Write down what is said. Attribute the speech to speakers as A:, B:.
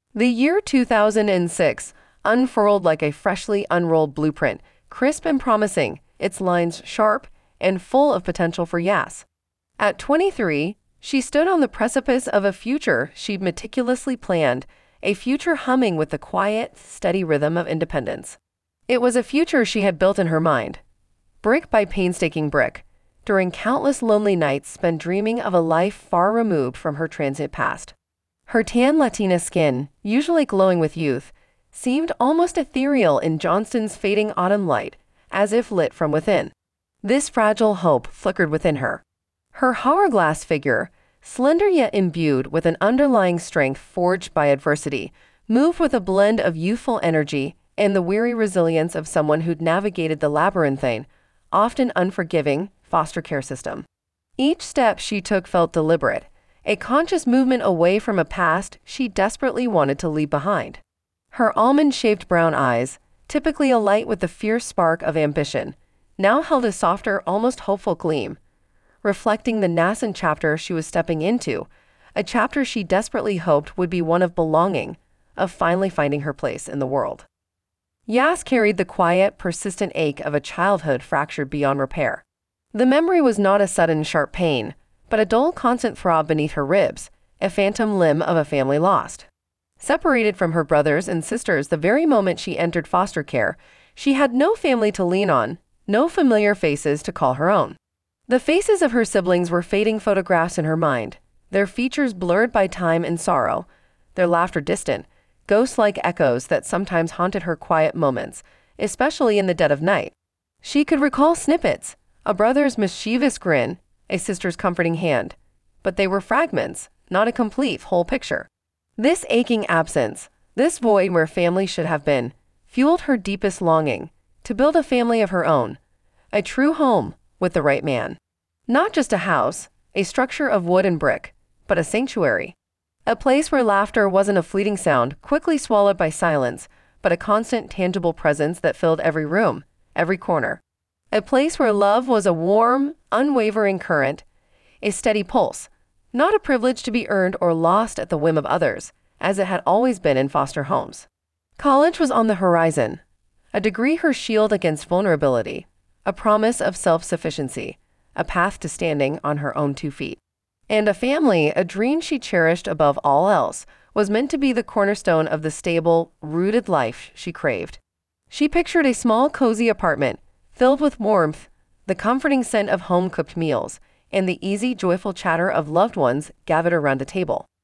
A: The year 2006 unfurled like a freshly unrolled blueprint, crisp and promising, its lines sharp and full of potential for Yas. At 23, she stood on the precipice of a future she'd meticulously planned, a future humming with the quiet, steady rhythm of independence. It was a future she had built in her mind, brick by painstaking brick, during countless lonely nights spent dreaming of a life far removed from her transient past. Her tan Latina skin, usually glowing with youth, seemed almost ethereal in Johnston's fading autumn light, as if lit from within. This fragile hope flickered within her. Her hourglass figure, slender yet imbued with an underlying strength forged by adversity, moved with a blend of youthful energy and the weary resilience of someone who'd navigated the labyrinthine, often unforgiving, foster care system. Each step she took felt deliberate, a conscious movement away from a past she desperately wanted to leave behind. Her almond-shaped brown eyes, typically alight with the fierce spark of ambition, now held a softer, almost hopeful gleam, reflecting the nascent chapter she was stepping into, a chapter she desperately hoped would be one of belonging, of finally finding her place in the world. Yas carried the quiet, persistent ache of a childhood fractured beyond repair. The memory was not a sudden, sharp pain, but a dull, constant throb beneath her ribs, a phantom limb of a family lost. Separated from her brothers and sisters the very moment she entered foster care, she had no family to lean on, no familiar faces to call her own. The faces of her siblings were fading photographs in her mind, their features blurred by time and sorrow, their laughter distant, ghost-like echoes that sometimes haunted her quiet moments, especially in the dead of night. She could recall snippets, a brother's mischievous grin, a sister's comforting hand, but they were fragments, not a complete whole picture. This aching absence, this void where family should have been, fueled her deepest longing to build a family of her own, a true home with the right man. Not just a house, a structure of wood and brick, but a sanctuary. A place where laughter wasn't a fleeting sound, quickly swallowed by silence, but a constant, tangible presence that filled every room, every corner. A place where love was a warm, unwavering current, a steady pulse, not a privilege to be earned or lost at the whim of others, as it had always been in foster homes. College was on the horizon, a degree her shield against vulnerability, a promise of self-sufficiency, a path to standing on her own 2 feet. And a family, a dream she cherished above all else, was meant to be the cornerstone of the stable, rooted life she craved. She pictured a small, cozy apartment, filled with warmth, the comforting scent of home-cooked meals, and the easy, joyful chatter of loved ones gathered around a table.